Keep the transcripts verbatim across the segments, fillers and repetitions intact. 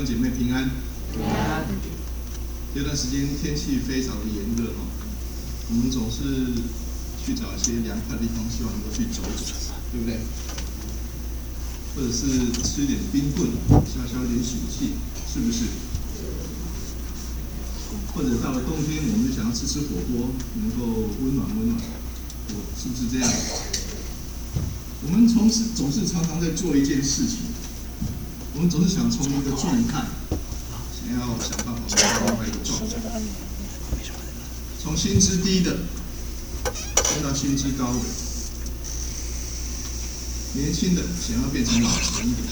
姐妹平安。 平安。 这段时间天气非常的炎热哦，我们总是去找一些凉快的地方，希望能够去走走，对不对？或者是吃一点冰棍，消消一点暑气，是不是？或者到了冬天，我们就想要吃吃火锅，能够温暖温暖，我是不是这样？我们从事总是常常在做一件事情，我们总是想从一个状态，想要想办法到另外一个状态，从薪资低的升到薪资高的，年轻的想要变成老成一点，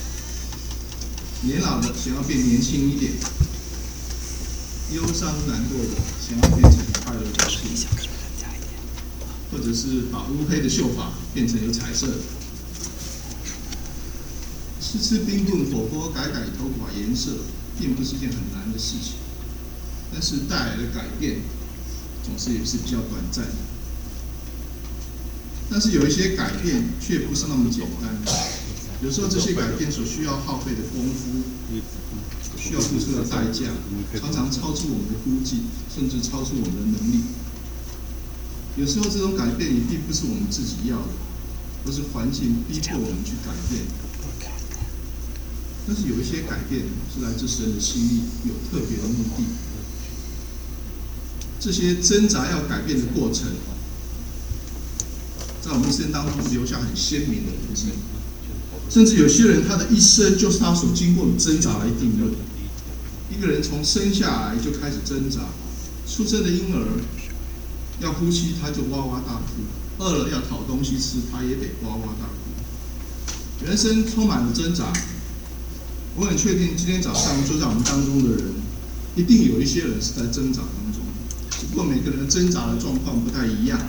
年老的想要变年轻一点，忧伤难过的想要变成快乐高兴，或者是把乌黑的秀发变成有彩色的。吃吃冰棍火锅，改改头发颜色，并不是件很难的事情，但是带来的改变总是也是比较短暂的。但是有一些改变却不是那么简单，有时候这些改变所需要耗费的功夫，需要付出的代价，常常超出我们的估计，甚至超出我们的能力。有时候这种改变也并不是我们自己要的，而是环境逼迫我们去改变。但是有一些改变是来自神的心意，有特别的目的。这些挣扎要改变的过程，在我们一生当中留下很鲜明的痕迹。甚至有些人他的一生就是他所经过的挣扎来定论。一个人从生下来就开始挣扎，出生的婴儿要呼吸他就哇哇大哭，饿了要讨东西吃他也得哇哇大哭。人生充满了挣扎。我很确定今天早上坐在我们当中的人，一定有一些人是在挣扎当中，只不过每个人挣扎的状况不太一样。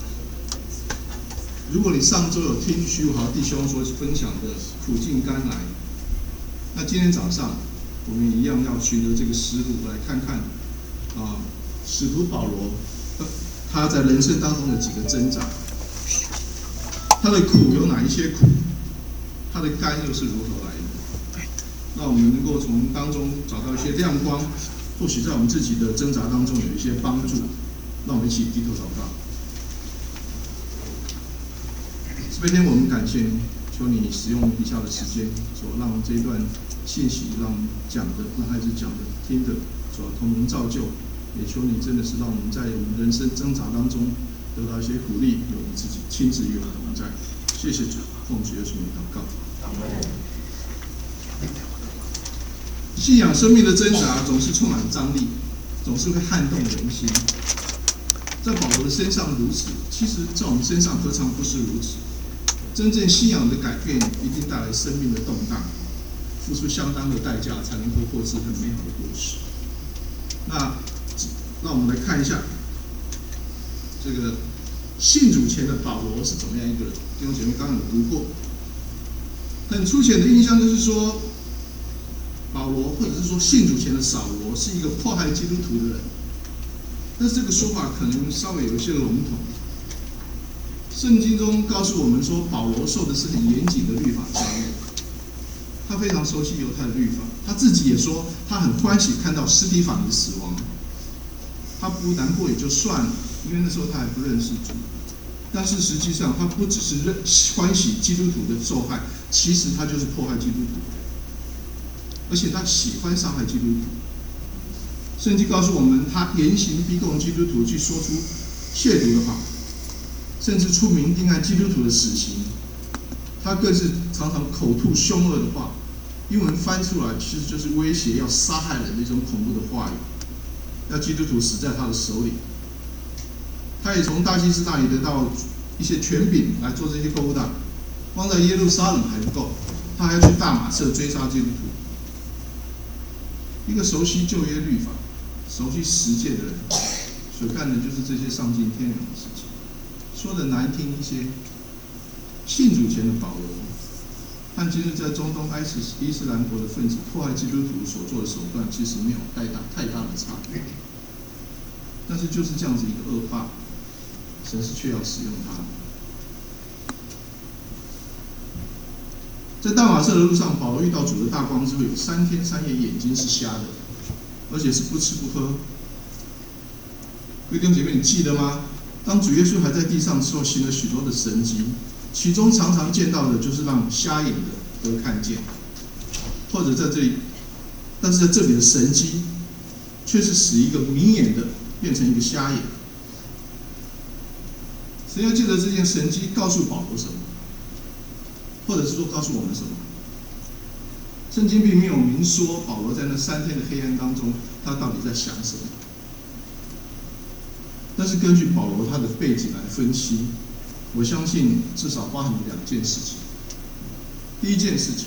如果你上周有听徐武豪弟兄所分享的苦尽甘来，那今天早上我们一样要循着这个思路来看看啊，使徒保罗他在人生当中的几个挣扎，他的苦有哪一些苦，他的甘又是如何来的？让我们能够从当中找到一些亮光，或许在我们自己的挣扎当中有一些帮助。让我们一起低头祷告。这边我们感谢你，求你使用以下的时间，所让这一段信息，让讲的、让孩子讲的、听的，所同能造就。也求你真的是让我们在我们人生挣扎当中得到一些鼓励，有你自己亲自与我们同在。谢谢主，奉主耶稣名祷告。信仰生命的挣扎总是充满张力，总是会撼动人心。在保罗的身上如此，其实在我们身上何尝不是如此？真正信仰的改变一定带来生命的动荡，付出相当的代价才能够获知很美好的果实。那让我们来看一下这个信主前的保罗是怎么样一个人。弟兄姐妹刚刚有读过，很粗浅的印象就是说，保罗或者是说信主前的扫罗是一个迫害基督徒的人，但是这个说法可能稍微有一些笼统。圣经中告诉我们说，保罗受的是很严谨的律法教育，他非常熟悉犹太的律法，他自己也说他很欢喜看到司提反的死亡，他不难过也就算了，因为那时候他还不认识主。但是实际上他不只是认欢喜基督徒的受害，其实他就是迫害基督徒，而且他喜欢伤害基督徒。圣经告诉我们，他严刑逼供基督徒去说出亵渎的话，甚至出名定案基督徒的死刑。他更是常常口吐凶恶的话，英文翻出来其实就是威胁要杀害人的一种恐怖的话语，要基督徒死在他的手里。他也从大祭司那里得到一些权柄来做这些勾当，光在耶路撒冷还不够，他还要去大马色追杀基督徒。一个熟悉旧约律法、熟悉十诫的人，所干的就是这些丧尽天良的事情。说的难听一些，信主前的保罗，和今日在中东伊斯伊斯兰国的分子迫害基督徒所做的手段，其实没有太大太大的差别。但是就是这样子一个恶霸，神是却要使用他。 在大马色的路上，保罗遇到主的大光之后，有三天三夜眼睛是瞎的，而且是不吃不喝。各位弟兄姐妹，你记得吗？当主耶稣还在地上的时候，行了许多的神迹，其中常常见到的就是让瞎眼的得看见，或者在这里，但是在这里的神迹，却是使一个明眼的变成一个瞎眼。神要借着这件神迹告诉保罗什么，或者是说告诉我们什么？圣经并没有明说保罗在那三天的黑暗当中，他到底在想什么。但是根据保罗他的背景来分析，我相信至少包含两件事情。第一件事情，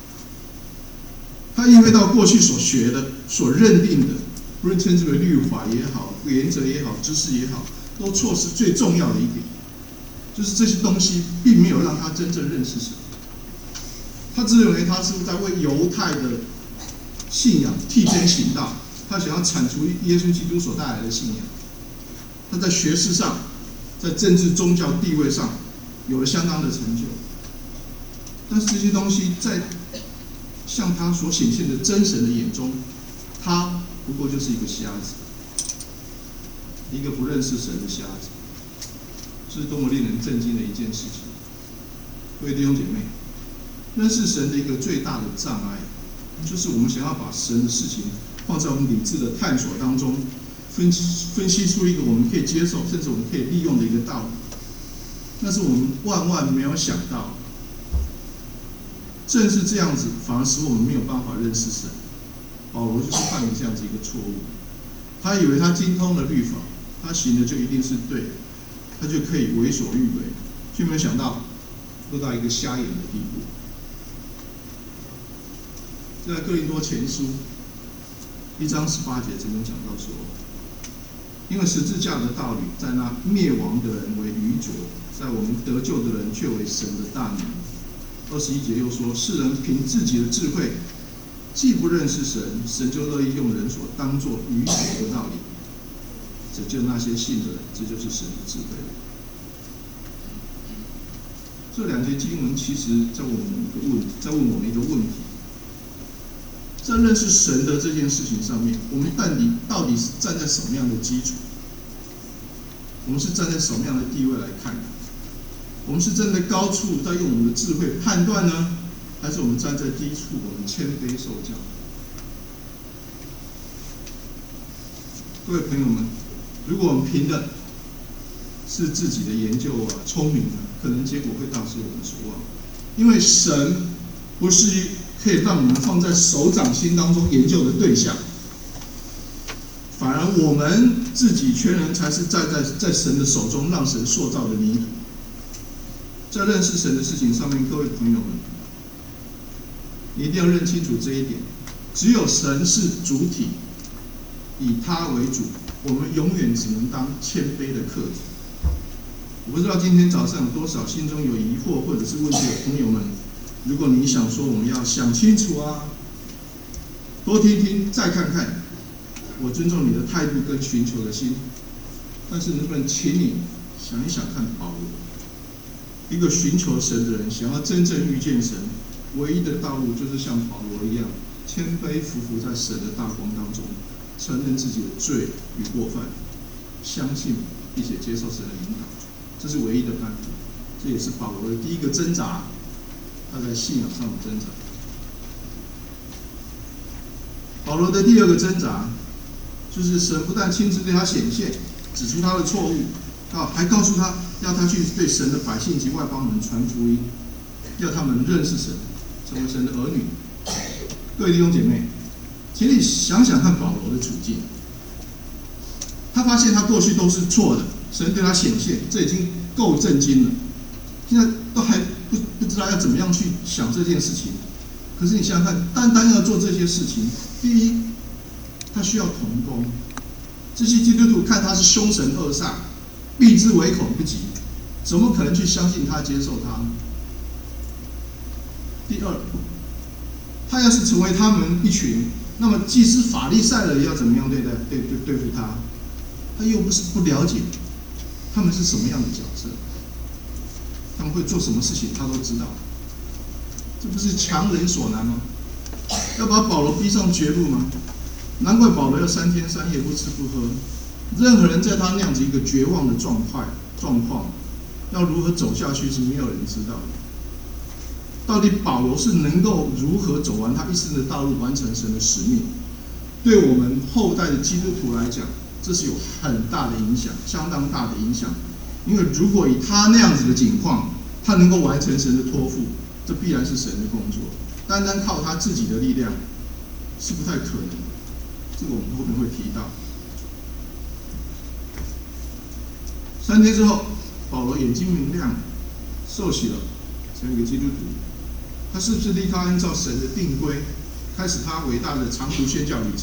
他因为到过去所学的、所认定的，不论称之为律法也好、原则也好、知识也好，都错失最重要的一点，就是这些东西并没有让他真正认识神。他自认为他是在为犹太的信仰替天行道，他想要铲除耶稣基督所带来的信仰。他在学识上，在政治宗教地位上有了相当的成就，但是这些东西在向他所显现的真神的眼中，他不过就是一个瞎子，一个不认识神的瞎子。这是多么令人震惊的一件事情！各位弟兄姐妹，认识神的一个最大的障碍，就是我们想要把神的事情放在我们理智的探索当中，分析分析出一个我们可以接受，甚至我们可以利用的一个道理。但是我们万万没有想到，正是这样子，反而使我们没有办法认识神。保罗就是犯了这样子一个错误，他以为他精通了律法，他行的就一定是对的，他就可以为所欲为，却没有想到落到一个瞎眼的地步。在哥林多前书一章十八节这边讲到说，因为十字架的道理，在那灭亡的人为愚拙，在我们得救的人却为神的大能。二十一节又说，世人凭自己的智慧，既不认识神，神就乐意用人所当作愚拙的道理拯救那些信的人，这就是神的智慧。这两节经文其实在问我们一个问题，在问我们一个问题：在认识神的这件事情上面，我们到底到底是站在什么样的基础？我们是站在什么样的地位来看？我们是站在高处，在用我们的智慧判断呢，还是我们站在低处，我们谦卑受教？各位朋友们，如果我们凭的是自己的研究啊、聪明啊，可能结果会大失我们所望。因为神不是可以让我们放在手掌心当中研究的对象，反而我们自己全人才是站在在神的手中，让神塑造的泥土。在认识神的事情上面，各位朋友们，你一定要认清楚这一点：只有神是主体，以他为主，我们永远只能当谦卑的客体。我不知道今天早上有多少心中有疑惑或者是问题的朋友们，如果你想说我们要想清楚啊，多听听，再看看，我尊重你的态度跟寻求的心，但是能不能请你想一想看保罗？一个寻求神的人，想要真正遇见神，唯一的道路就是像保罗一样，谦卑服服在神的大光当中，承认自己的罪与过犯，相信并且接受神的引导，这是唯一的办法。这也是保罗的第一个挣扎，他在信仰上的挣扎。保罗的第二个挣扎，就是神不但亲自对他显现，指出他的错误，啊，还告诉他要他去对神的百姓及外邦人传福音，要他们认识神，成为神的儿女。各位弟兄姐妹，请你想想看保罗的处境。他发现他过去都是错的，神对他显现，这已经够震惊了。现在都还不不知道要怎么样去想这件事情。可是你想想看，单单要做这些事情，第一，他需要同工。这些基督徒看他是凶神恶煞，避之唯恐不及，怎么可能去相信他、接受他呢？第二，他要是成为他们一群，那么祭司法利赛人要怎么样对待、对对对付他？他又不是不了解他们是什么样的角色，他们会做什么事情，他都知道。 这不是强人所难吗？要把保罗逼上绝路吗？难怪保罗要三天三夜不吃不喝。任何人在他那样子一个绝望的状态状况，要如何走下去是没有人知道的。到底保罗是能够如何走完他一生的道路，完成神的使命？对我们后代的基督徒来讲，这是有很大的影响，相当大的影响。因为如果以他那样子的境况，他能够完成神的托付，这必然是神的工作。单单靠他自己的力量是不太可能的。这个我们后面会提到。三天之后，保罗眼睛明亮，受洗了，成为一个基督徒。他是不是立刻按照神的定规，开始他伟大的长途宣教旅程？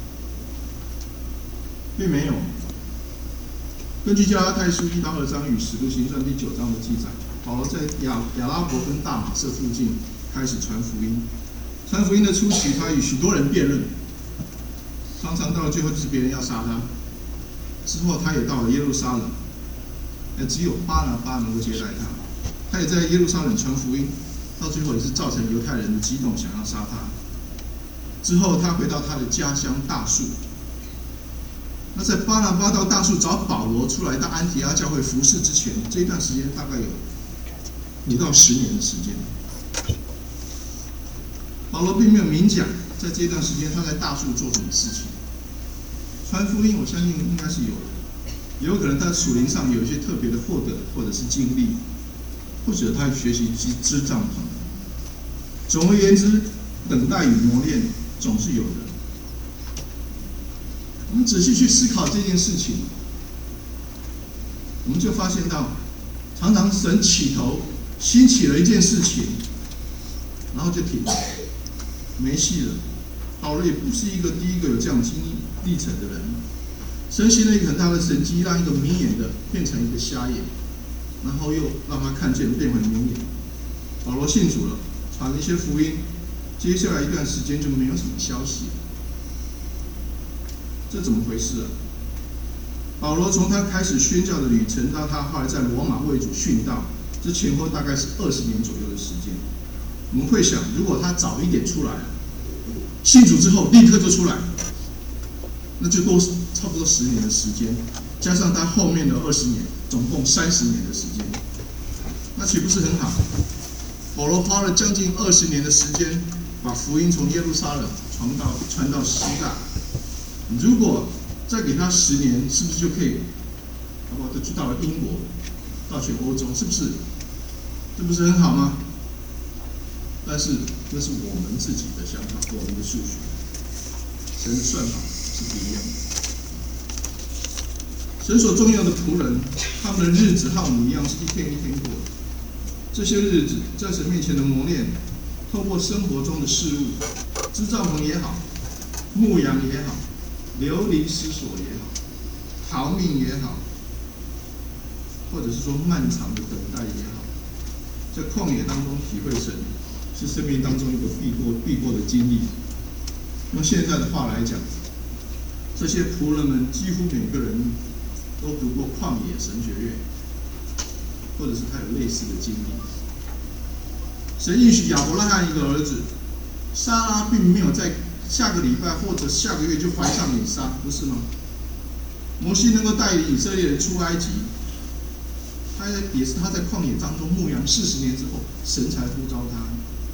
并没有。根据加拉太书一到二章与使徒行传第九章的记载，保罗在亚亚拉伯跟大马色附近开始传福音。传福音的初期，他与许多人辩论，常常到了最后就是别人要杀他。之后，他也到了耶路撒冷，只有巴拿巴能够接待他。他也在耶路撒冷传福音，到最后也是造成犹太人的激动，想要杀他。之后，他回到他的家乡大树。那在巴拿巴到大树找保罗出来到安提阿教会服侍之前，这一段时间大概有五到十年的时间。保罗并没有明讲，在这段时间他在大树做什么事情。传福音，我相信应该是有的，也有可能他属灵上有一些特别的获得或者是经历，或者他学习支帐篷。总而言之，等待与磨练总是有的。我们仔细去思考这件事情，我们就发现到，常常神起头兴起了一件事情，然后就停了，没戏了。保罗也不是一个第一个有这样经历程的人。神行了一个很大的神迹，让一个明眼的变成一个瞎眼，然后又让他看见变回明眼。保罗信主了，传了一些福音，接下来一段时间就没有什么消息。这怎么回事啊？保罗从他开始宣教的旅程到他后来在罗马为主殉道，这前后大概是二十年左右的时间。我们会想，如果他早一点出来，信主之后立刻就出来，那就多差不多十年的时间，加上他后面的二十年，总共三十年的时间，那岂不是很好？保罗花了将近二十年的时间，把福音从耶路撒冷传到传到希腊。如果再给他十年，是不是就可以，好不好？就去到了英国，到全欧洲，是不是？这不是很好吗？但是那是我们自己的想法，我们的数学，神的算法是不一样的。神所重要的仆人，他们的日子和我们一样，是一天一天过的。这些日子在神面前的磨练，透过生活中的事物，织帐篷也好，牧羊也好，流离失所也好，逃命也好，或者是说漫长的等待也好，在旷野当中体会神，是生命当中一个必过必过的经历。用现在的话来讲，这些仆人们几乎每个人都读过旷野神学院，或者是他有类似的经历。神应许亚伯拉罕一个儿子，撒拉并没有在下个礼拜或者下个月就怀上以撒，不是吗？摩西能够带领以色列人出埃及，他也是他在旷野当中牧羊四十年之后，神才呼召他。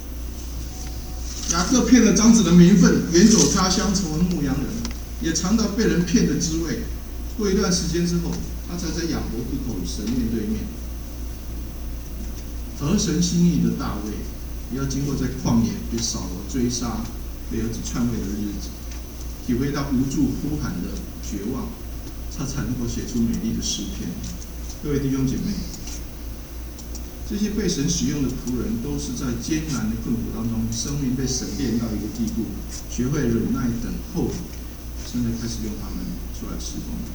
雅各骗了长子的名分，远走他乡成为牧羊人，也尝到被人骗的滋味。过一段时间之后，他才在亚伯渡口与神面对面。合神心意的大卫，也要经过在旷野被扫罗追杀、被儿子篡位的日子，体会到无助呼喊的绝望，他才能够写出美丽的诗篇。各位弟兄姐妹，这些被神使用的仆人，都是在艰难的困苦当中，生命被神炼到一个地步，学会忍耐等候，现在开始用他们出来侍奉。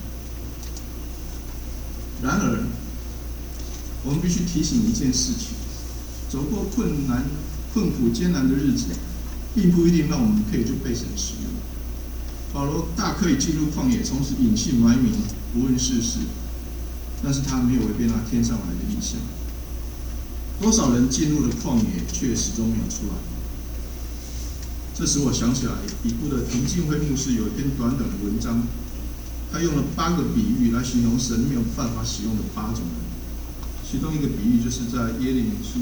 然而，我们必须提醒一件事情：走过困难、困苦、艰难的日子，并不一定让我们可以就被神使用。保罗大可以进入旷野，从此隐姓埋名，不问世事，但是他没有违背那天上来的意象。 多少人进入了旷野，却始终没有出来？这使我想起来，已故的林敬辉牧师有一篇短短的文章，他用了八个比喻来形容神没有办法使用的八种人。其中一个比喻就是在耶利米书，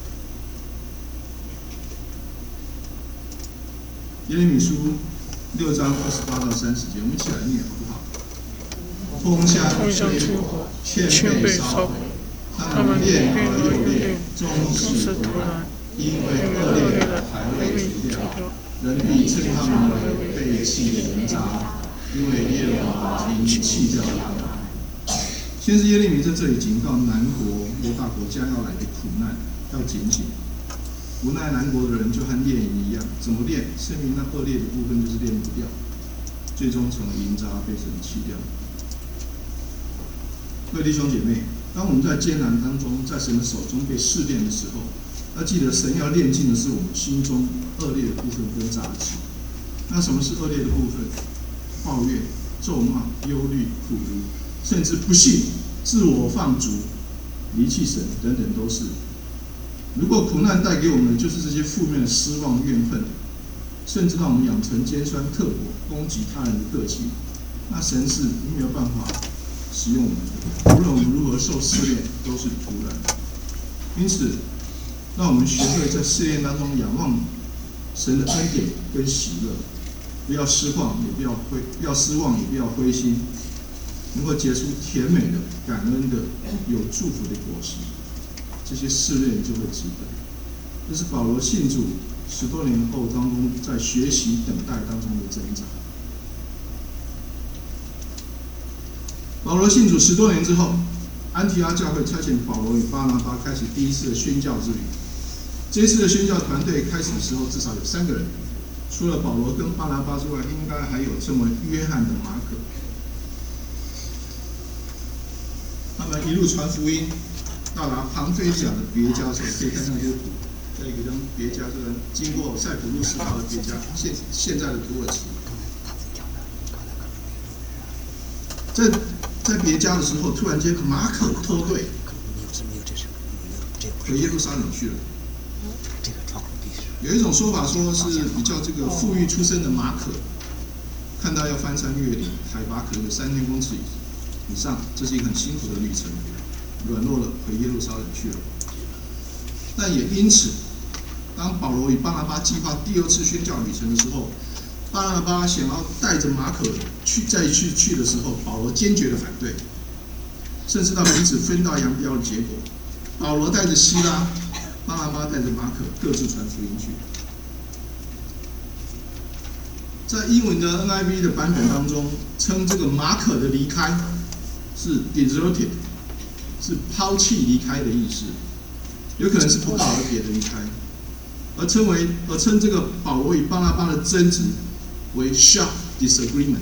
耶利米书六章二十八到三十节，我们一起来念好不好？风向吹火，劝被烧毁，他们练而又练，终是徒然。因为恶劣的还未除掉，人必称他们为被弃的人渣，因为耶和华已经弃掉了他们。先是耶利米在这里警告南国犹大国将要来的苦难，要警醒。无奈南国的人就和猎鹰一样，怎么练？生命那恶劣的部分就是练不掉，最终成为银渣被神弃掉。各位弟兄姐妹，当我们在艰难当中，在神的手中被试炼的时候，要记得神要炼尽的是我们心中恶劣的部分跟杂质。那什么是恶劣的部分？抱怨、咒骂、忧虑、苦毒，甚至不信、自我放逐、离弃神等等都是。如果苦难带给我们的就是这些负面的失望、怨恨，甚至让我们养成尖酸刻薄、攻击他人的个性，那神是没有办法使用我们的。无论我们如何受试炼，都是徒然。因此，让我们学会在试炼当中仰望神的恩典跟喜乐，不要失望，也不要灰，不要失望，也不要灰心，能够结出甜美的、感恩的、有祝福的果实。这些试炼就会值得。这是保罗信主十多年后当中在学习等待当中的挣扎。保罗信主十多年之后，安提阿教会差遣保罗与巴拿巴开始第一次的宣教之旅。这一次的宣教团队开始的时候，至少有三个人，除了保罗跟巴拿巴之外，应该还有称为约翰的马可。他们一路传福音，到达庞菲甲的别家的时候，可以看看这个图，这一个张别家，这个经过塞浦路斯岛的别家，现现在的土耳其。在在别家的时候，突然间马可脱队，回耶路撒冷去了。有一种说法说是比较这个富裕出身的马可，看到要翻山越岭，海拔可能有三千公尺以上，这是一个很辛苦的旅程，软弱了回耶路撒冷去了。但也因此，当保罗与巴拿巴计划第二次宣教旅程的时候，巴拿巴想要带着马可去再去去的时候，保罗坚决的反对，甚至到彼此分道扬镳的结果。保罗带着希拉，巴拿巴带着马可各自传福音去。在英文的 N I V 的版本当中，称这个马可的离开是 deserted， 是抛弃离开的意思，有可能是不告而别的离开，而称为而称这个保罗与巴拿巴的争执为 sharp disagreement，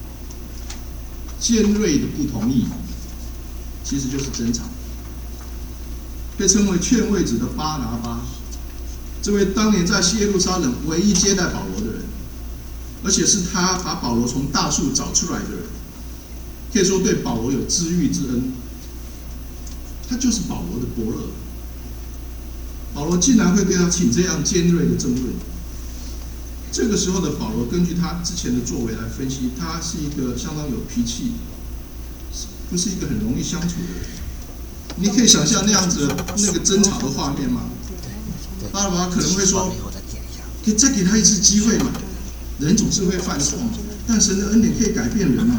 尖锐的不同意，其实就是争吵。被称为劝慰子的巴拿巴，这位当年在耶路撒冷唯一接待保罗的人，而且是他把保罗从大树找出来的人，可以说对保罗有知遇之恩。他就是保罗的伯乐。保罗竟然会对他起这样尖锐的争论。这个时候的保罗，根据他之前的作为来分析，他是一个相当有脾气，不是一个很容易相处的人。你可以想象那样子的那个争吵的画面吗？巴拿巴可能会说：“可以再给他一次机会嘛？人总是会犯错嘛，但神的恩典可以改变人嘛。”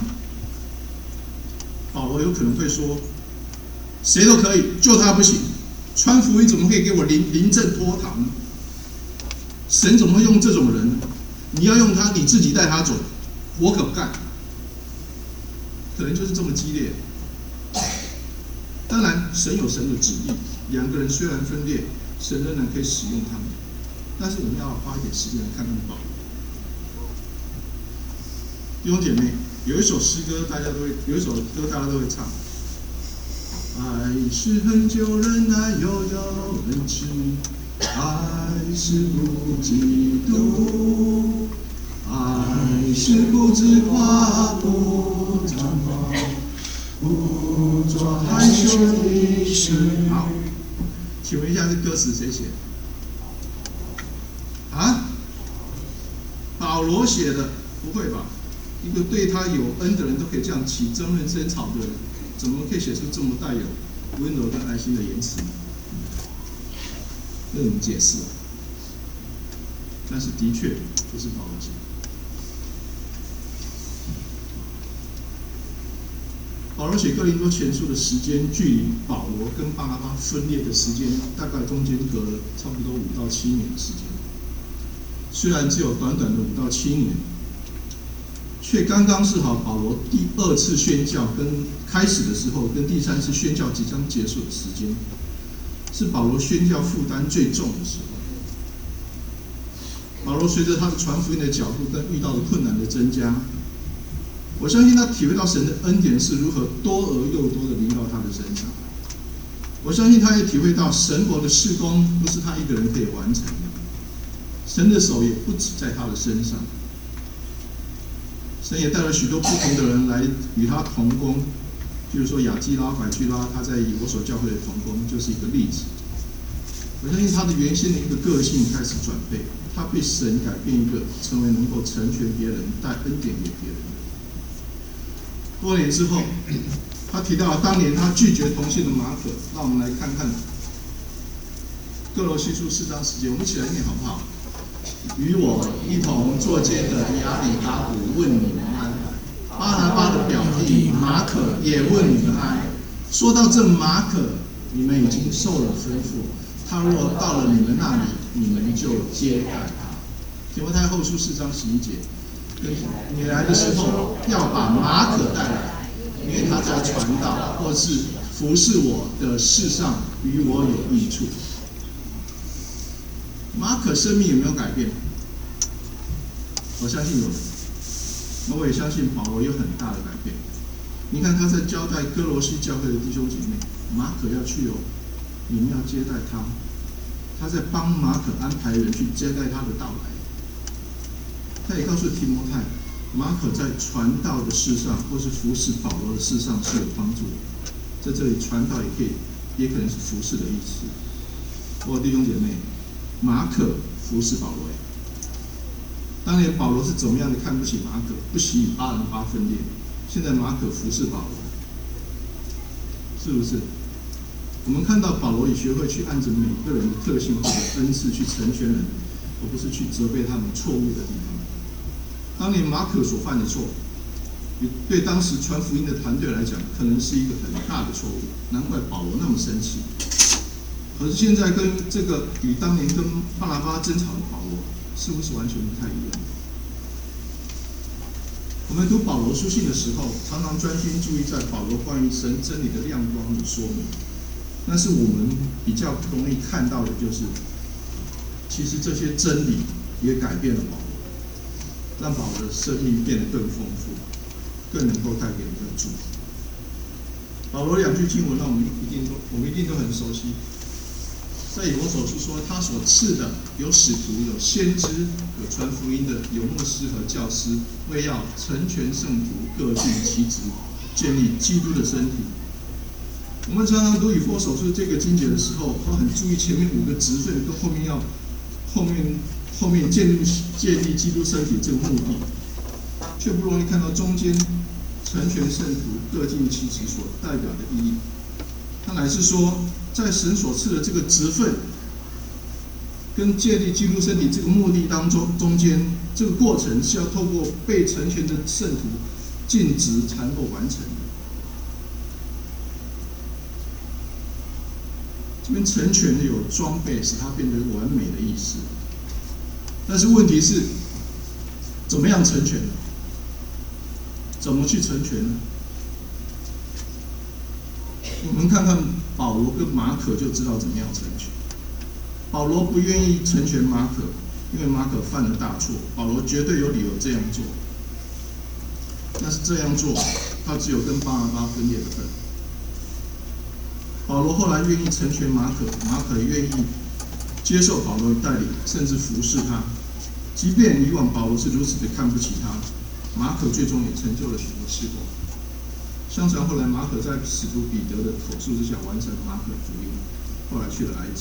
保罗有可能会说：“谁都可以，就他不行。传福音怎么可以给我临临阵脱逃呢？神怎么会用这种人呢？你要用他，你自己带他走，我可不干。”可能就是这么激烈。当然，神有神的旨意，两个人虽然分裂，神仍然可以使用他们。但是我们要花一点时间来看看保罗。弟兄姐妹，有一首诗歌，大家都会有一首歌，大家都会唱。爱是恒久忍耐，又有恩慈；爱是不嫉妒；爱是不自夸，不张狂。不做害羞的事，好， 请问一下，这歌词谁写？啊？保罗写的？不会吧？一个对他有恩的人都可以这样起争论争吵的人，怎么可以写出这么带有温柔跟爱心的言辞呢？这怎么解释啊？但是的确不是保罗写的。保罗写哥林多前书的时间，距离保罗跟巴拿巴分裂的时间，大概中间隔了差不多五到七年的时间。虽然只有短短的五到七年，却刚刚是好保罗第二次宣教跟开始的时候，跟第三次宣教即将结束的时间，是保罗宣教负担最重的时候。保罗随着他的传福音的角度跟遇到的困难的增加，我相信他体会到神的恩典是如何多而又多的临到他的身上。我相信他也体会到神国的事工不是他一个人可以完成的，神的手也不止在他的身上。神也带了许多不同的人来与他同工，比如说亚基拉、百基拉，他在以弗所教会的同工就是一个例子。我相信他的原先的一个个性开始转变，他被神改变一个，成为能够成全别人、带恩典给别人的。多年之后，他提到了当年他拒绝同性的马可。让我们来看看各罗西书四章十节，我们一起来念好不好？与我一同作监的亚里达古问你们安，巴拿巴的表弟马可也问你们安。说到这马可，你们已经受了吩咐，他若到了你们那里，你们就接待他。提摩太后书四章十一节，你来的时候要把马可带来，因为他在传道或是服侍我的事上与我有益处。马可生命有没有改变？我相信有的，那我也相信保罗有很大的改变。你看他在交代哥罗西教会的弟兄姐妹，马可要去哦，你们要接待他。他在帮马可安排人去接待他的到来。他也告诉提摩太，马可在传道的事上，或是服侍保罗的事上是有帮助的。在这里，传道也可以，也可能是服侍的意思。我弟兄姐妹，马可服侍保罗。当年保罗是怎么样的看不起马可，不惜与巴拿巴分裂。现在马可服侍保罗，是不是？我们看到保罗也学会去按着每个人的特性或者恩赐去成全人，而不是去责备他们错误的地方。当年马可所犯的错，对当时传福音的团队来讲，可能是一个很大的错误，难怪保罗那么生气。可是现在跟这个与当年跟巴拿巴争吵的保罗，是不是完全不太一样？我们读保罗书信的时候，常常专心注意在保罗关于神真理的亮光与说明，但是我们比较不容易看到的就是，其实这些真理也改变了保罗，让保罗的生命变得更丰富，更能够带给人的祝福。保罗两句经文，让我们一定都我们一定都很熟悉。在以弗所书说，他所赐的有使徒，有先知，有传福音的，有牧师和教师，为要成全圣徒，各尽其职，建立基督的身体。我们常常读以弗所书这个经节的时候，都很注意前面五个职分跟后面要后面后面建立建立基督身体这个目的，却不容易看到中间成全圣徒，各尽其职所代表的意义。他乃是说，在神所赐的这个职分，跟建立基督身体这个目的当中，中间这个过程是要透过被成全的圣徒尽职才能够完成的。这边成全的有装备，使它变得完美的意思。但是问题是，怎么样成全呢？怎么去成全呢？我们看看保罗跟马可就知道怎么样成全。保罗不愿意成全马可，因为马可犯了大错，保罗绝对有理由这样做。但是这样做，他只有跟巴拿巴分裂的份。保罗后来愿意成全马可，马可也愿意接受保罗的带领，甚至服侍他。即便以往保罗是如此的看不起他，马可最终也成就了许多事工。相传后来马可在使徒彼得的口述之下完成了马可福音。 后来去了埃及。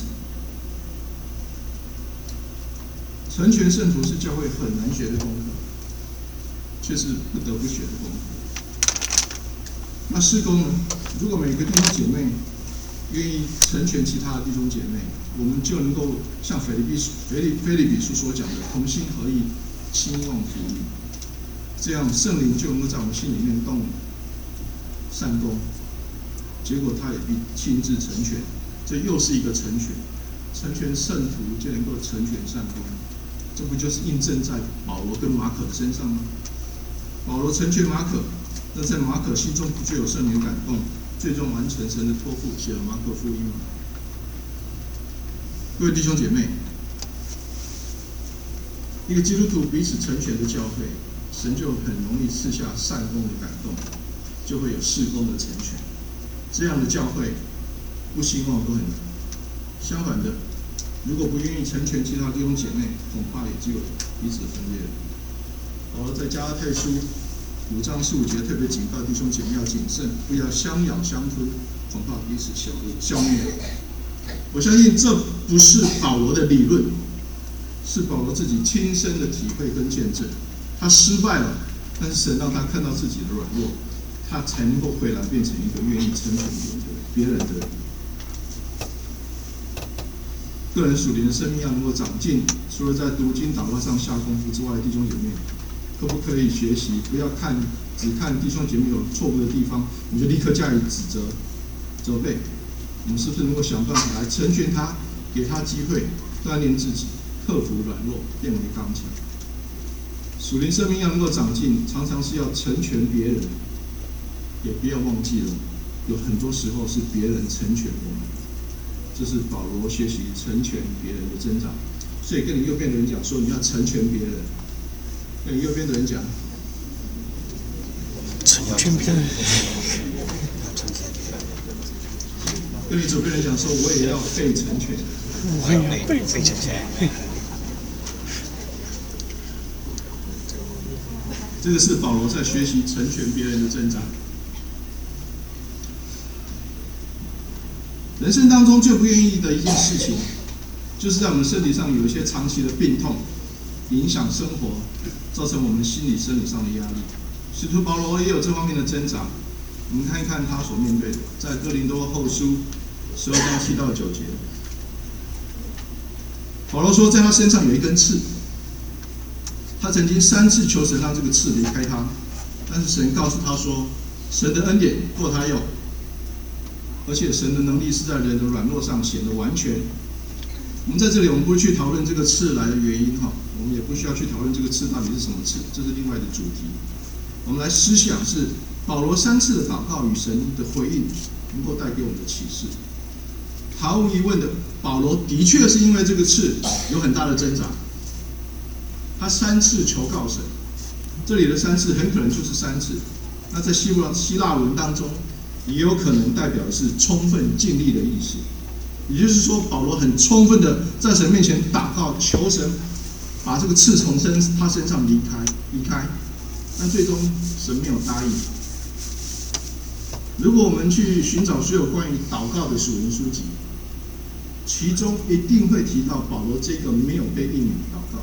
成全圣徒是教会很难学的功课，却是不得不学的功课。那事工呢？如果每个弟兄姐妹愿意成全其他的弟兄姐妹，我们就能够像腓立比腓立腓立比书所讲的，同心合意，兴旺福音。这样圣灵就能够在我们心里面动善功，结果他也必亲自成全。这又是一个成全，成全圣徒就能够成全善功。这不就是印证在保罗跟马可的身上吗？保罗成全马可，那在马可心中不就有圣灵感动，最终完成神的托付，写了马可福音吗？各位弟兄姐妹，一个基督徒彼此成全的教会，神就很容易赐下善功的感动，就会有事工的成全。这样的教会不兴旺都很难。相反的，如果不愿意成全其他弟兄姐妹，恐怕也就彼此分裂了。保罗在加拉太书五章十五节特别警告弟兄姐妹要谨慎，不要相咬相吞，恐怕彼此消消灭。我相信这不是保罗的理论，是保罗自己亲身的体会跟见证。他失败了，但是神让他看到自己的软弱，他才能够回来变成一个愿意成全别人的人。个人属灵的生命要能够长进，除了在读经祷告上下功夫之外，弟兄姐妹可不可以学习？不要看只看弟兄姐妹有错误的地方，你就立刻加以指责、责备。我们是不是能够想办法来成全他，给他机会锻炼自己，克服软弱，变为刚强？属灵生命要能够长进，常常是要成全别人，也不要忘记了，有很多时候是别人成全我们。这是保罗学习成全别人的增长。所以跟你右边的人讲说，你要成全别人。跟你右边的人讲， 成全别人。 跟你左边的人讲说，我也要被成全。 我也要被成全。 这个是保罗在学习成全别人的增长。人生当中最不愿意的一件事情，就是在我们身体上有一些长期的病痛，影响生活，造成我们心理、生理上的压力。使徒保罗也有这方面的挣扎。我们看一看他所面对的，在哥林多后书十二章七到九节，保罗说，在他身上有一根刺，他曾经三次求神让这个刺离开他，但是神告诉他说，神的恩典够他用。而且神的能力是在人的软弱上显得完全。我们在这里，我们不去讨论这个刺来的原因哈，我们也不需要去讨论这个刺到底是什么刺，这是另外的主题。我们来思想是保罗三次的祷告与神的回应，能够带给我们的启示。毫无疑问的，保罗的确是因为这个刺有很大的挣扎。他三次求告神，这里的三次很可能就是三次。那在希腊希腊文当中，也有可能代表的是充分尽力的意思，也就是说，保罗很充分的在神面前祷告，求神把这个刺从身他身上离开，离开。但最终神没有答应。如果我们去寻找所有关于祷告的属灵书籍，其中一定会提到保罗这个没有被应允的祷告。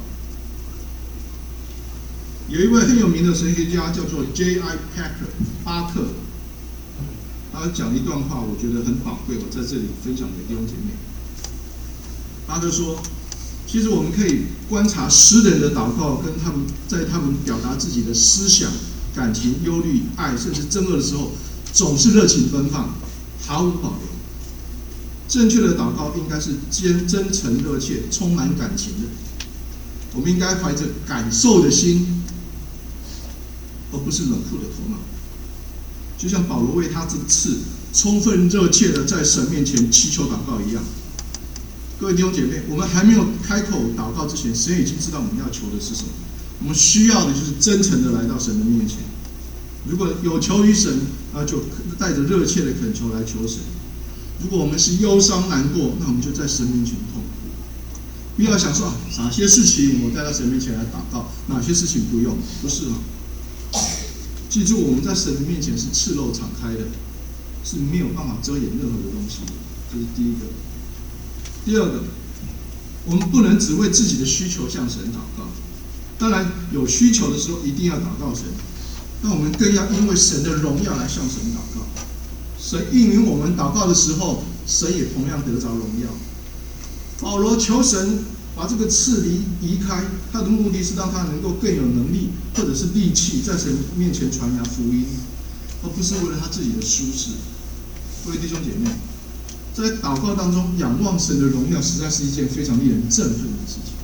有一位很有名的神学家叫做 J I Packer 巴克。他讲一段话，我觉得很宝贵，我在这里分享给弟兄姐妹。巴克说，其实我们可以观察诗人的祷告，跟他们在他们表达自己的思想、感情、忧虑、爱，甚至憎恶的时候，总是热情奔放，毫无保留。正确的祷告应该是真真诚、热切、充满感情的。我们应该怀着感受的心，而不是冷酷的头脑。就像保罗为他这次充分热切的在神面前祈求祷告一样。各位弟兄姐妹，我们还没有开口祷告之前，神已经知道我们要求的是什么。我们需要的就是真诚的来到神的面前。如果有求于神，啊，就带着热切的恳求来求神。如果我们是忧伤难过，那我们就在神面前痛哭。不要想说啊，哪些事情我带到神面前来祷告，哪些事情不用，不是吗？记住，我们在神的面前是赤露敞开的，是没有办法遮掩任何的东西的。这是第一个。 第二个，我们不能只为自己的需求向神祷告。当然，有需求的时候一定要祷告神，但我们更要因为神的荣耀来向神祷告。神应允我们祷告的时候，神也同样得着荣耀。保罗求神把这个刺离移开，他的目的是让他能够更有能力或者是力气，在神面前传扬福音，而不是为了他自己的舒适。各位弟兄姐妹，在祷告当中仰望神的荣耀，实在是一件非常令人振奋的事情。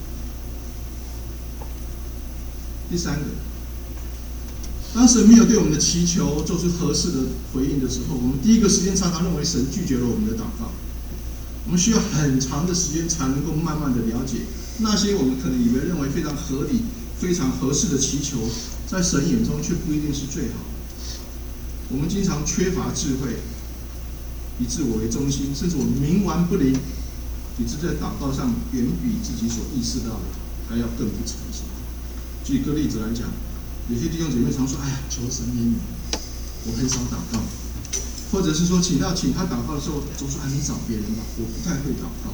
第三个，当神没有对我们的祈求做出合适的回应的时候，我们第一个时间常常认为神拒绝了我们的祷告。我们需要很长的时间才能够慢慢的了解，那些我们可能以为认为非常合理、非常合适的祈求，在神眼中却不一定是最好的。我们经常缺乏智慧，以自我为中心，甚至我们冥顽不灵，以致在祷告上远比自己所意识到的还要更不成熟。举一个例子来讲，有些弟兄姐妹常说：“哎呀，求神怜悯，我很少祷告。”或者是说，请到请他祷告的时候，总说：“啊，你找别人吧，我不太会祷告。”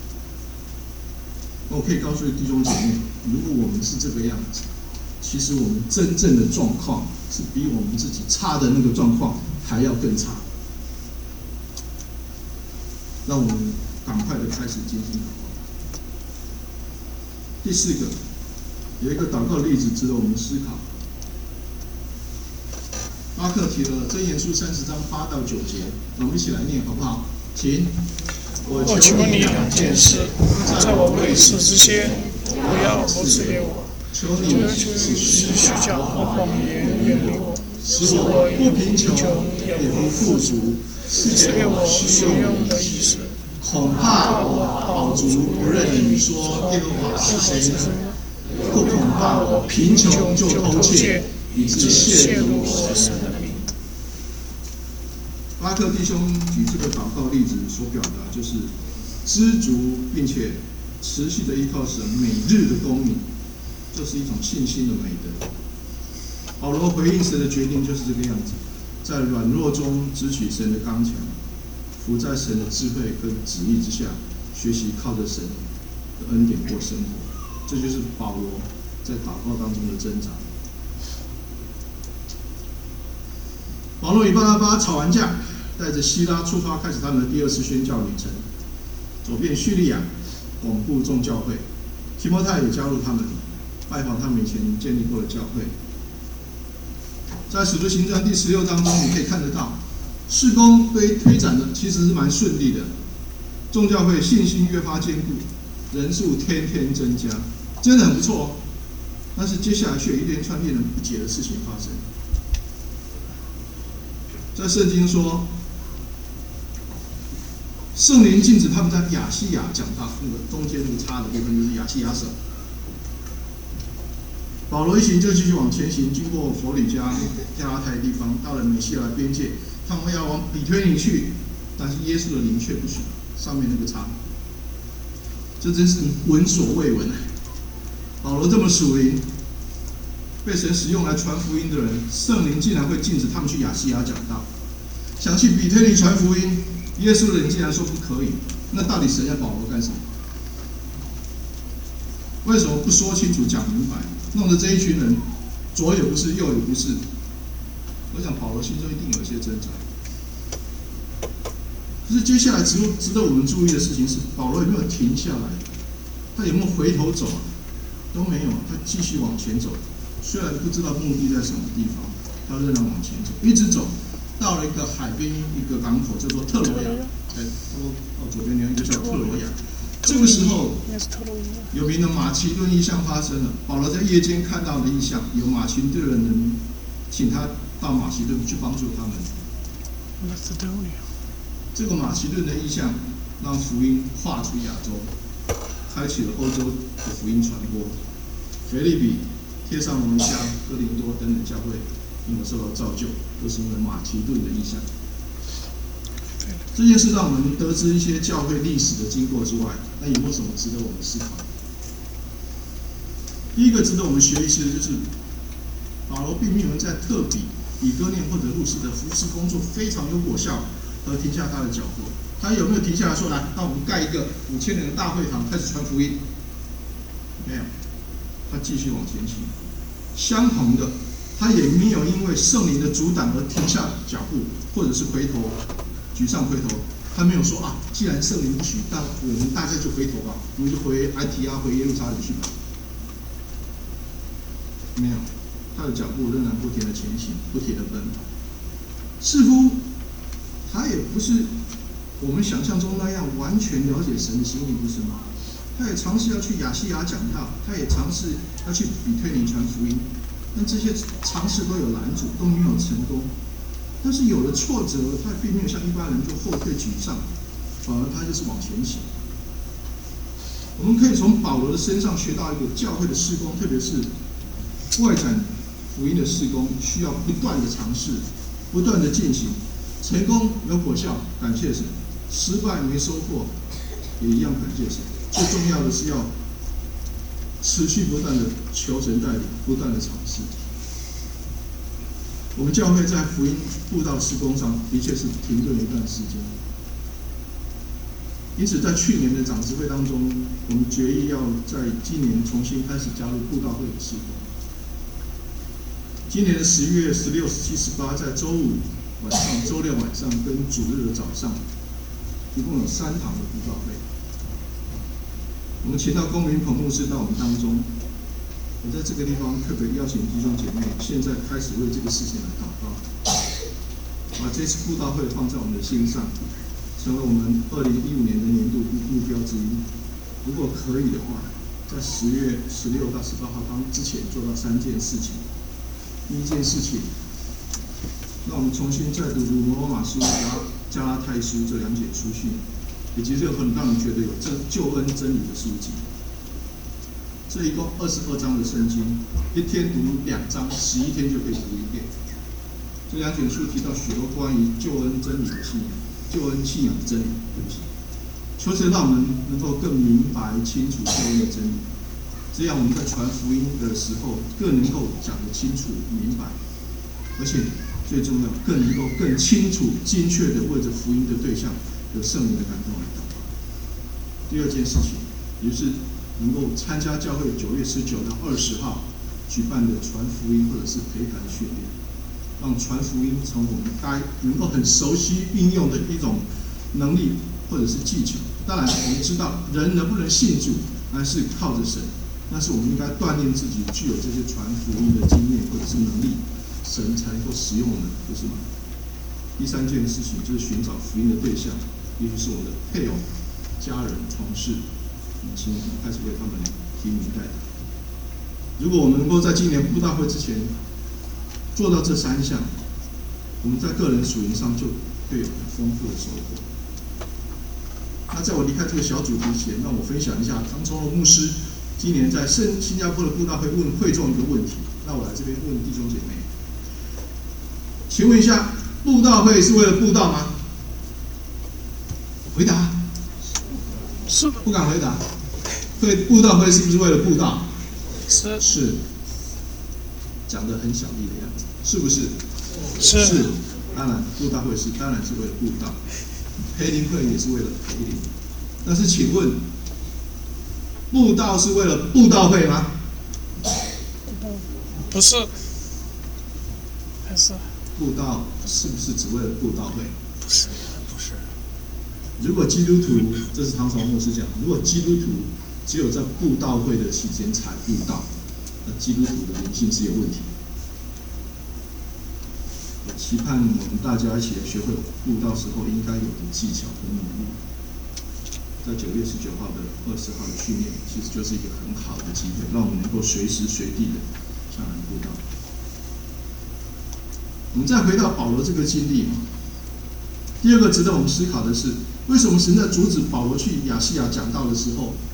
我可以告诉弟兄姐妹，如果我们是这个样子，其实我们真正的状况是比我们自己差的那个状况还要更差。让我们赶快的开始进行祷告。第四个，有一个祷告例子值得我们思考。巴克提了箴言书三十章八到九节，我们一起来念好不好？请。 我求你两件事，在我未死之前，不要不赐给我。 求你使虚假和谎言远离我， 使我不贫穷也不富足， 赐给我虚用的意思。 恐怕我饱足不认你说耶和华是谁呢？不恐怕我贫穷就偷窃，以致亵渎我神的名。巴克弟兄举这个祷告例子所表达，就是知足并且持续的依靠神每日的供应，这是一种信心的美德。保罗回应神的决定就是这个样子，在软弱中支取神的刚强，伏在神的智慧跟旨意之下，学习靠着神的恩典过生活。这就是保罗在祷告当中的挣扎。保罗与巴拿巴吵完架，带着希拉出发，开始他们的第二次宣教旅程，走遍叙利亚，广布众教会。提摩太也加入他们，拜访他们以前建立过的教会。在使徒行传第十六章中，你可以看得到，事工推推展的其实是蛮顺利的，众教会信心越发坚固，人数天天增加，真的很不错哦。但是接下来却有一连串令人不解的事情发生。在圣经说，圣灵禁止他们在亚细亚讲道，那个中间那个叉的部分就是亚细亚省。保罗一行就继续往前行，经过佛里加、加拉太的地方，到了美西亚边界，他们要往比推尼去，但是耶稣的灵却不许，上面那个叉，这真是闻所未闻啊！保罗这么属灵，被神使用来传福音的人，圣灵竟然会禁止他们去亚细亚讲道，想去比推尼传福音，耶稣的灵竟然说不可以，那到底神要保罗干什么？为什么不说清楚、讲明白，弄得这一群人左也不是，右也不是？我想保罗心中一定有一些挣扎。可是接下来值值得我们注意的事情是，保罗有没有停下来？他有没有回头走啊？都没有，他继续往前走。虽然不知道目的在什么地方，他仍然往前走，一直走，到了一个海边一个港口，叫做特罗亚。哎，到左边有一个叫特罗亚。这个时候，有名的马其顿异象发生了。保罗在夜间看到的异象，有马其顿人请他到马其顿去帮助他们。这个马其顿的异象让福音跨出亚洲，开启了欧洲的福音传播。腓立比、帖撒罗尼迦、哥林多等等教会因而受到造就，都是因为马其顿的异象。这件事让我们得知一些教会历史的经过之外，那有没有什么值得我们思考？第一个值得我们学习的就是，保罗并没有在特比、以哥念或者路斯的服事工作非常有果效而停下他的脚步， 他有没有停下来说来，那我们盖一个五千人的大会堂，开始传福音？没有，他继续往前行。相同的，他也没有因为圣灵的阻挡而停下脚步，或者是回头沮丧回头。他没有说啊，既然圣灵不许，那我们大家就回头吧，我们就回安提阿、回耶路撒冷去吧。没有，他的脚步仍然不停的前行，不停的奔跑。似乎他也不是我们想象中那样完全了解神的心意，不是吗？他也尝试要去亚细亚讲道，他也尝试要去比推尼传福音，但这些尝试都有拦阻，都没有成功。但是有了挫折，他并没有像一般人就后退沮丧，反而他就是往前行。我们可以从保罗的身上学到一个教会的事工，特别是外展福音的事工，需要不断的尝试，不断的进行。成功有果效，感谢神；失败没收获，也一样感谢神。最重要的是要持续不断的求神带领，不断的尝试。我们教会在福音布道事工上的确是停顿了一段时间，因此在去年的长执会当中，我们决议要在今年重新开始加入布道会的事工。今年的十月十六、十七、十八，在周五晚上、周六晚上跟主日的早上，一共有三堂的布道会。我们请到龚云鹏牧师到我们当中。我在这个地方特别邀请弟兄姐妹，现在开始为这个事情来祷告，把这次布道会放在我们的心上，成为我们二零一五年的年度目标之一。如果可以的话，在十月十六到十八号当之前做到三件事情。第一件事情，让我们重新再读读罗马书、加拉太书这两卷书信，以及任何让你觉得有真救恩真理的书籍。这一共二十二章的圣经，一天读两章，十一天就可以读一遍。这两卷书提到许多关于救恩真理的信仰，救恩信仰的真理。求神让我们能够更明白清楚救恩的真理，这样我们在传福音的时候更能够讲得清楚明白，而且最重要，更能够更清楚精确的为着福音的对象有圣灵的感动来祷告。第二件事情，也就是能够参加教会九月十九到二十号举办的传福音或者是陪谈训练，让传福音从我们该能够很熟悉运用的一种能力或者是技巧。当然，我们知道人能不能信主，还是靠着神，但是我们应该锻炼自己具有这些传福音的经验或者是能力，神才能够使用我们，不是吗？第三件事情就是寻找福音的对象，也就是我们的配偶、家人、同事。请开始为他们提名代祷。如果我们能够在今年布道会之前做到这三项，我们在个人属灵上就会有很丰富的收获。那在我离开这个小组之前，让我分享一下唐崇荣牧师今年在圣新加坡的布道会问会众一个问题。那我来这边问弟兄姐妹，请问一下，布道会是为了布道吗？回答。 是的。 不敢回答。对，布道会是不是为了布道？ 是。 是。讲得很小力的样子，是不是？ 是。 是。当然，布道会是当然是为了布道，培灵会也是为了培灵。但是，请问，布道是为了布道会吗？ 不是。还是。 布道是不是只为了布道会？ 不是，不是。 如果基督徒，这是唐朝牧师讲，如果基督徒只有在布道会的期间才布道，那基督徒的灵性是有问题。我期盼我们大家一起来学会布道时候应该有的技巧和能力。在九月十九号的二十号的训练，其实就是一个很好的机会，让我们能够随时随地的上来布道。我们再回到保罗这个经历，第二个值得我们思考的是，为什么神在阻止保罗去亚细亚讲道的时候，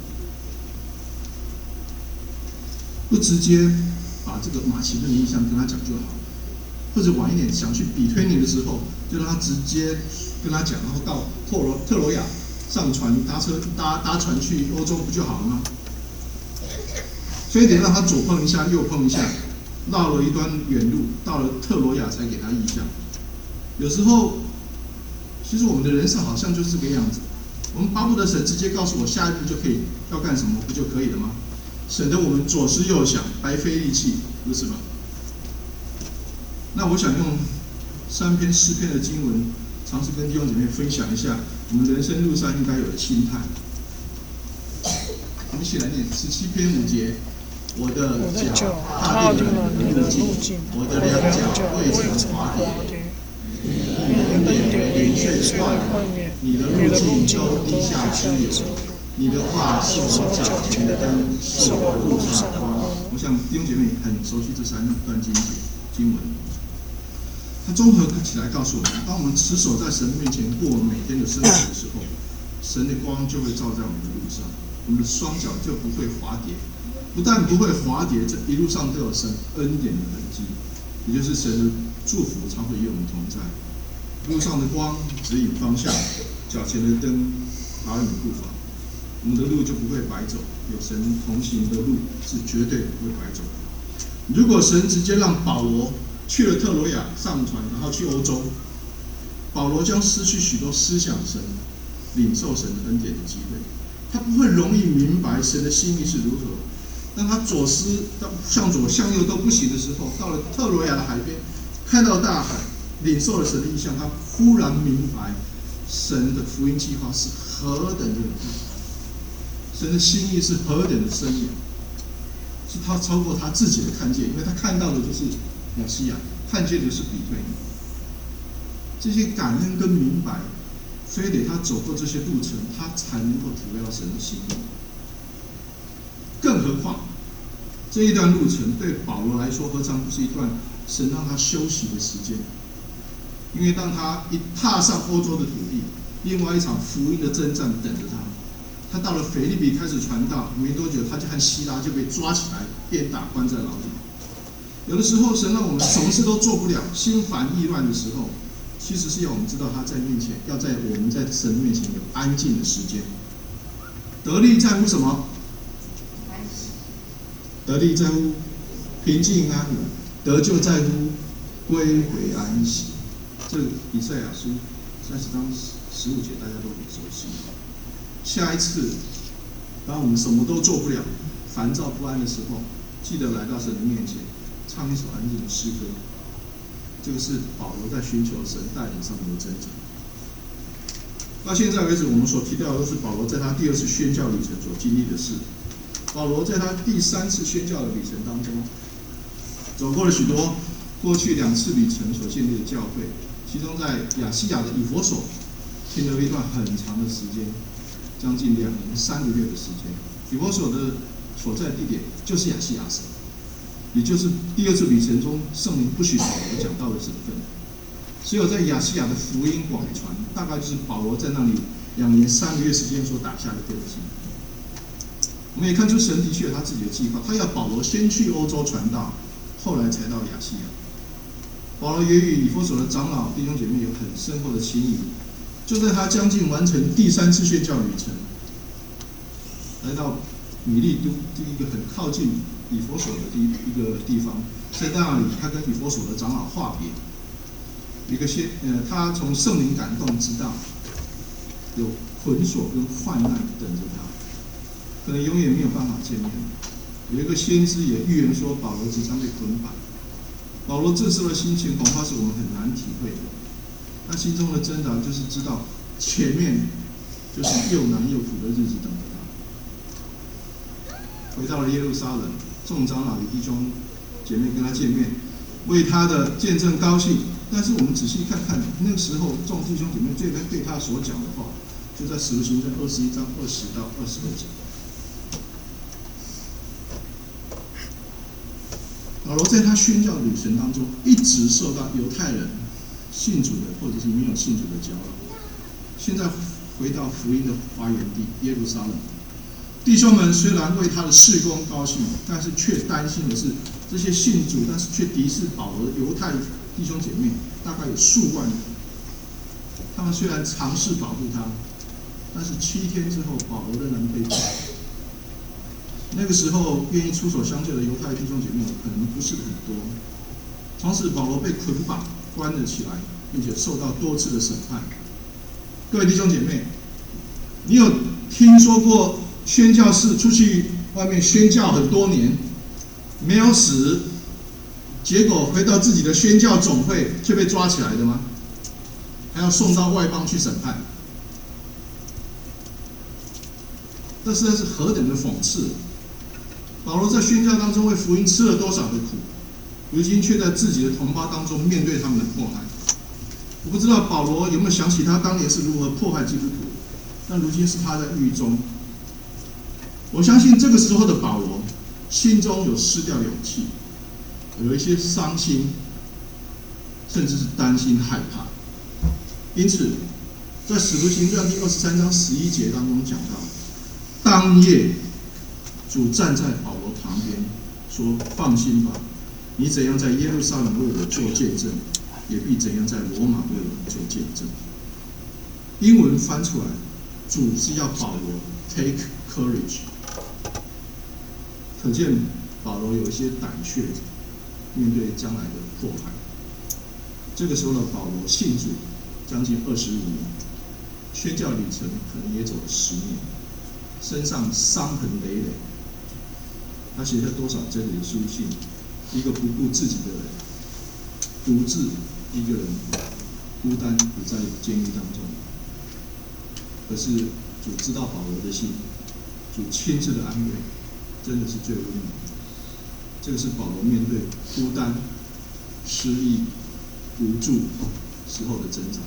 不直接把这个马其顿的意象跟他讲就好了，或者晚一点想去比推尼的时候，就让他直接跟他讲，然后到特罗特罗亚上船搭车搭搭船去欧洲不就好了吗？非得让他左碰一下右碰一下，绕了一段远路，到了特罗亚才给他意象。有时候其实我们的人生好像就是这个样子，我们巴不得神直接告诉我下一步就可以要干什么，不就可以了吗？省得我们左思右想，白费力气，不是吗？那我想用三篇诗篇的经文，尝试跟弟兄姐妹分享一下我们人生路上应该有的心态。我们一起来念十七篇五节。我的脚踏定了你的路径，我的两脚未曾滑跌。你的恩典连续虽然冠冕，你的路径都低下之流。你的话是我脚前的灯，是我路上的光。我想弟兄姐妹很熟悉这三段经节经文，它综合起来告诉我们：当我们持守在神面前过每天的生活的时候，神的光就会照在我们的路上，我们的双脚就不会滑跌。不但不会滑跌，这一路上都有神恩典的痕迹，也就是神的祝福常会与我们同在。路上的光指引方向，脚前的灯导引步伐，我们的路就不会白走。有神同行的路是绝对不会白走的。如果神直接让保罗去了特罗亚上船，然后去欧洲，保罗将失去许多思想神、领受神的恩典的机会。他不会容易明白神的心意是如何。当他左思向左向右都不行的时候，到了特罗亚的海边，看到大海，领受了神的意象，他忽然明白神的福音计划是何等的远大，神的心意是何等的深远，是他超过他自己的看见，因为他看到的就是亚细亚，看见的是比推。这些感恩跟明白，非得他走过这些路程，他才能够体会到神的心意。更何况，这一段路程对保罗来说，何尝不是一段神让他休息的时间？因为当他一踏上欧洲的土地，另外一场福音的征战等着他。他到了腓立比开始传道，没多久他就和希拉就被抓起来，鞭打，关在牢里。有的时候，神让我们什么事都做不了，心烦意乱的时候，其实是要我们知道他在面前，要在我们在神面前有安静的时间。得力在乎什么？得力在乎平静安稳，得救在乎归回安息。这以赛亚书三十章十五节大家都很熟悉。下一次，当我们什么都做不了、烦躁不安的时候，记得来到神的面前，唱一首安静的诗歌。这个是保罗在寻求神带领上面的挣扎。到现在为止，我们所提到的都是保罗在他第二次宣教旅程所经历的事。保罗在他第三次宣教的旅程当中，走过了许多过去两次旅程所建立的教会，其中在亚细亚的以弗所停留了一段很长的时间，将近两年三个月的时间。以弗所的所在地点就是亚细亚省，也就是第二次旅程中圣灵不许保罗讲道的省份。只有在亚细亚的福音广传，大概就是保罗在那里两年三个月时间所打下的根基。我们也看出神的确有他自己的计划，他要保罗先去欧洲传道，后来才到亚细亚。保罗也与以弗所的长老弟兄姐妹有很深厚的情谊。就在他将近完成第三次宣教旅程，来到米利都这一个很靠近以弗所的第一个地方，在那里他跟以弗所的长老话别。一个先呃，他从圣灵感动知道有捆锁跟患难等着他，可能永远没有办法见面。有一个先知也预言说，保罗即将被捆绑。保罗这时候的心情，恐怕是我们很难体会的。他心中的挣扎就是知道前面就是又难又苦的日子等着他。回到了耶路撒冷，众长老与弟兄姐妹跟他见面，为他的见证高兴。但是我们仔细看看，那个时候众弟兄姐妹对他对他所讲的话，就在使徒行传二十一章二十到二十二节。保罗在他宣教旅程当中，一直受到犹太人信主的或者是没有信主的搅扰。现在回到福音的发源地耶路撒冷，弟兄们虽然为他的事工高兴，但是却担心的是，这些信主但是却敌视保罗的犹太弟兄姐妹大概有数万人。他们虽然尝试保护他，但是七天之后，保罗仍然被捕。那个时候，愿意出手相救的犹太弟兄姐妹可能不是很多。从此，保罗被捆绑关了起来，并且受到多次的审判。 各位弟兄姐妹，你有听说过宣教士出去外面宣教很多年，没有死，结果回到自己的宣教总会却被抓起来的吗？还要送到外邦去审判？这实在是何等的讽刺！保罗在宣教当中为福音吃了多少的苦，如今却在自己的同胞当中面对他们的迫害。我不知道保罗有没有想起他当年是如何迫害基督徒，但如今是他在狱中。我相信这个时候的保罗心中有失掉勇气，有一些伤心，甚至是担心害怕。因此，在《使徒行传》第二十三章十一节当中讲到，当夜主站在保罗旁边说：“放心吧，你怎样在耶路撒冷为我做见证，也必怎样在罗马为我做见证。”英文翻出来，主是要保罗 take courage， 可见保罗有一些胆怯，面对将来的迫害。这个时候的保罗信主将近二十五年，宣教旅程可能也走了十年，身上伤痕累累。他写了多少真理的书信？一个不顾自己的人，独自一个人孤单地在监狱当中。可是主知道保罗的心，主亲自的安慰，真的是最温暖。这个是保罗面对孤单、失意、无助时候的挣扎。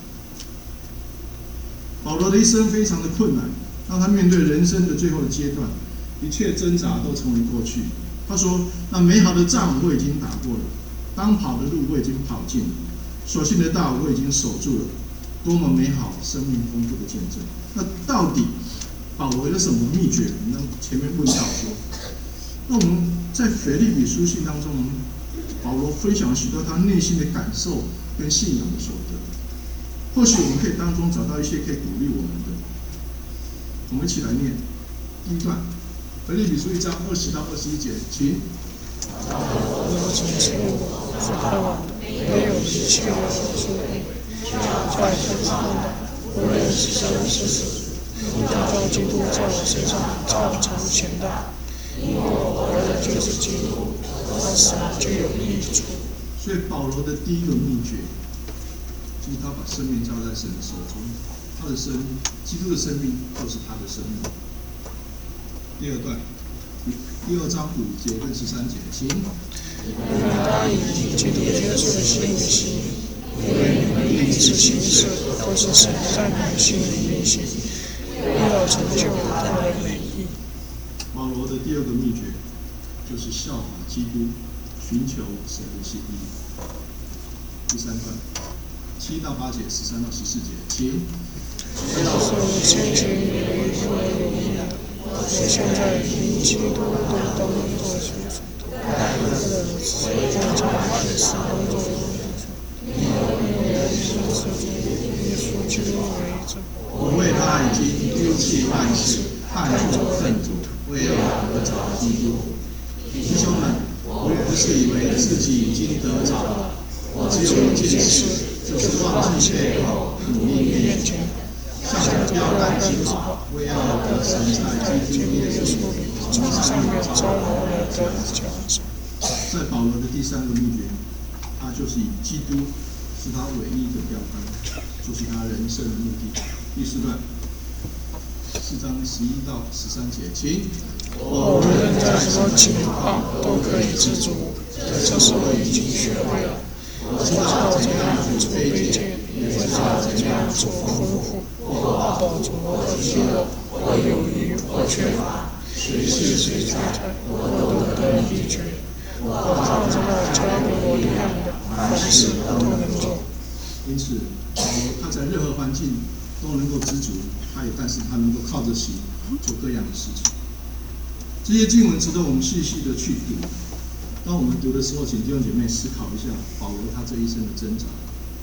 保罗的一生非常的困难，当他面对人生的最后的阶段，一切挣扎都成为过去。他说：“那美好的仗我已经打过了，当跑的路我已经跑尽了，所信的道我已经守住了。多么美好，生命丰富的见证！”那到底保罗有什么秘诀？那前面问到说，那我们在腓立比书信当中，保罗分享许多他内心的感受跟信仰的所得。或许我们可以当中找到一些可以鼓励我们的。我们一起来念第一段，腓立比书一章二十到二十一节，请。 我只是我是盼望的，没有一切的智慧，在天上的，无论是生是死，都叫基督在我身上照常显大。因为我活的就是基督，我死就有益处。 所以保罗的第一个秘诀，就是他把生命交在神的手中，他的生命，基督的生命就是他的生命。第二段，第二章五节跟十三节，请。 因为他已经基督耶稣的心里心，因为你们立志行事都是神在你们心里运行，为了成就他的美意。 保罗的第二个秘诀，就是效法基督，寻求神的心意。第三段，七到八节，十三到十四节，请。 为了是先前以为不能有益的，我现在因基督都当作是主。为了如此，我将万事当作有益处，因为我是主耶稣基督为证。 我为他已经丢弃万事，看作粪土，为要得着基督。弟兄们，我不是以为自己已经得着了，我只有一件事，就是忘记背后，努力面前，向着标杆直跑，为要得神在基督耶稣里从上面招我来得奖赏。在保罗的第三个秘诀，他就是以基督是他唯一的标杆，就是他人生的目的。第四段，四章十一到十三节，请。 我无论在什么情况都可以知足，这是我已经学会了。我知道怎样做卑贱，也知道怎样做丰富。我保着我的肌肉，我有余，我缺乏，随时随在，我都得秘诀。我靠着那加给我力量的，凡事都能做。 因此，保罗他在任何环境都能够知足，他也但是他能够靠着神做各样的事情。这些经文值得我们细细的去读。当我们读的时候，请弟兄姐妹思考一下保罗他这一生的挣扎。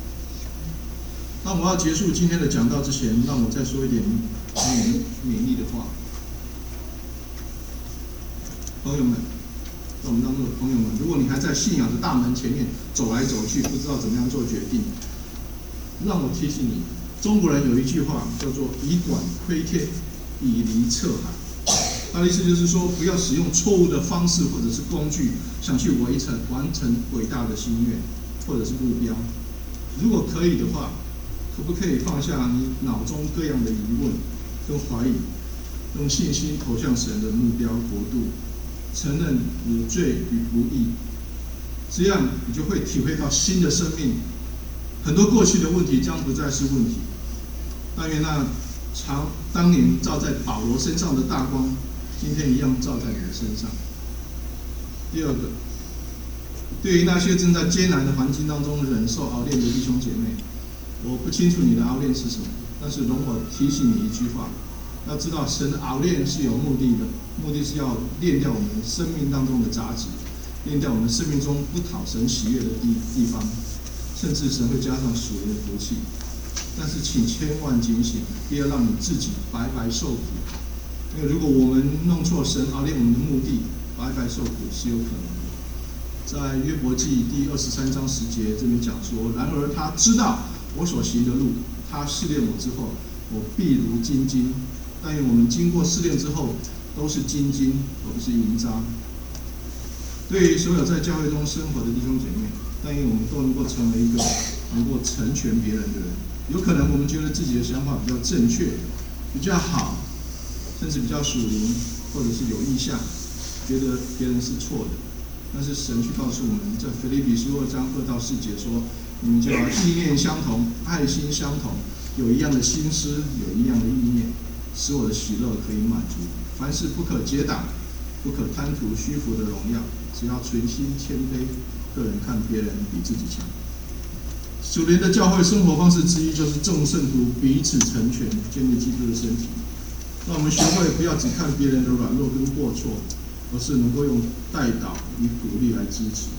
当我要结束今天的讲道之前，让我再说一点勉勉励的话。朋友们，在我们当中的朋友们，如果你还在信仰的大门前面走来走去，不知道怎么样做决定，让我提醒你， 中国人有一句话叫做“以管窥天，以离测海”，他的意思就是说，不要使用错误的方式或者是工具，想去完成完成伟大的心愿或者是目标。如果可以的话，可不可以放下你脑中各样的疑问跟怀疑，用信心投向神的目标国度，承认你罪与不义，这样你就会体会到新的生命。很多过去的问题将不再是问题。但愿那常当年照在保罗身上的大光，今天一样照在你的身上。第二个，对于那些正在艰难的环境当中忍受熬炼的弟兄姐妹，我不清楚你的熬炼是什么，但是容我提醒你一句话：要知道，神的熬炼是有目的的，目的是要炼掉我们生命当中的杂质，炼掉我们生命中不讨神喜悦的地地方，甚至神会加上属灵的福气。但是请千万警醒，不要让你自己白白受苦，因为如果我们弄错神熬炼我们的目的，白白受苦是有可能的。在约伯记第二十三章十节这边讲说：然而他知道我所行的路，他试炼我之后，我必如金金。但愿我们经过试炼之后，都是金金，而不是银渣。对于所有在教会中生活的弟兄姐妹，但愿我们都能够成为一个能够成全别人的人。有可能我们觉得自己的想法比较正确，比较好，甚至比较属灵，或者是有意向，觉得别人是错的。但是神去告诉我们，在腓立比书二章二到四节说：你们就要意念相同，爱心相同，有一样的心思，有一样的意念，使我的喜乐可以满足。凡事不可结党，不可贪图虚浮的荣耀，只要存心谦卑，个人看别人比自己强。属灵的教会生活方式之一，就是众圣徒彼此成全，建立基督的身体。让我们学会不要只看别人的软弱跟过错，而是能够用代祷与鼓励来支持。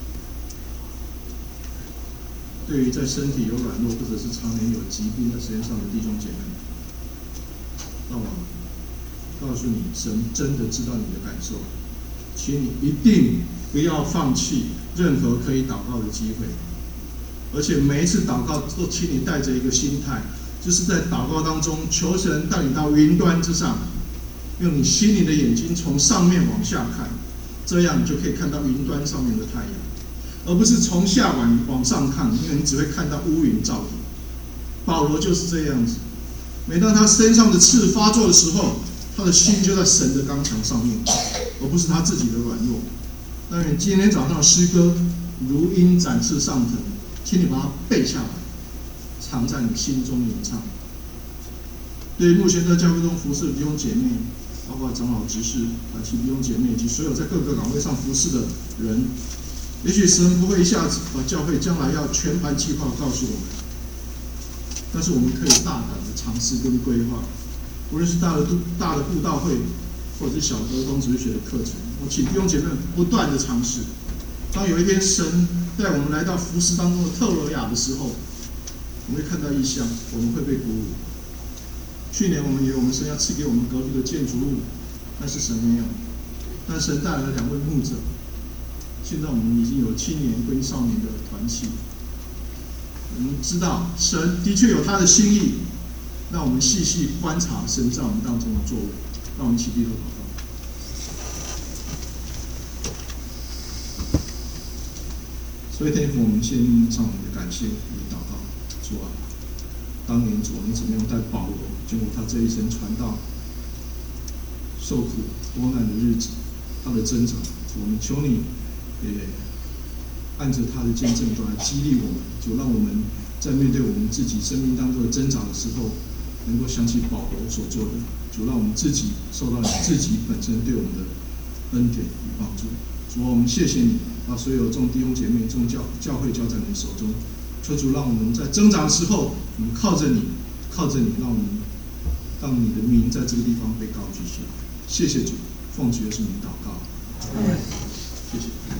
对于在身体有软弱或者是常年有疾病在身上的弟兄姐妹，让我告诉你，神真的知道你的感受，请你一定不要放弃任何可以祷告的机会。而且每一次祷告都请你带着一个心态，就是在祷告当中求神带你到云端之上，用你心灵的眼睛从上面往下看，这样你就可以看到云端上面的太阳，而不是从下往往上看，因为你只会看到乌云罩顶。保罗就是这样子，每当他身上的刺发作的时候，他的心就在神的刚强上面，而不是他自己的软弱。当然，今天早上的诗歌如鹰展翅上腾，请你把它背下来，藏在你心中吟唱。对于目前在教会中服侍的弟兄姐妹，包括长老执事、团契弟兄姐妹以及所有在各个岗位上服侍的人，也许神不会一下子把教会将来要全盘计划告诉我们，但是我们可以大胆的尝试跟规划，无论是大的大的布道会，或者是小的儿童主日学的课程，我请弟兄姐妹不断的尝试。当有一天神带我们来到服事当中的特罗亚的时候，我们会看到异象，我们会被鼓舞。去年我们以为我们神要赐给我们隔壁的建筑物，但是神没有。但神带来了两位牧者，现在我们已经有青年跟少年的团契。我们知道神的确有他的心意，让我们细细观察神在我们当中的作为。让我们一起低头祷告。所以天父，我们献上我们的感谢与祷告。主啊，当年主你怎么样带保罗经过他这一生传道、受苦多难的日子，他的挣扎，主我们求你也按着他的见证都来激励我们，就让我们在面对我们自己生命当中的挣扎的时候，能够想起保罗所做的，就让我们自己受到你自己本身对我们的恩典与帮助。主啊，我们谢谢你，把所有众弟兄姐妹、众教教会交在你的手中。求主让我们在挣扎的时候，我们靠着你，靠着你，让我们让你的名在这个地方被高举起来。谢谢主，奉主耶稣名祷告，谢谢。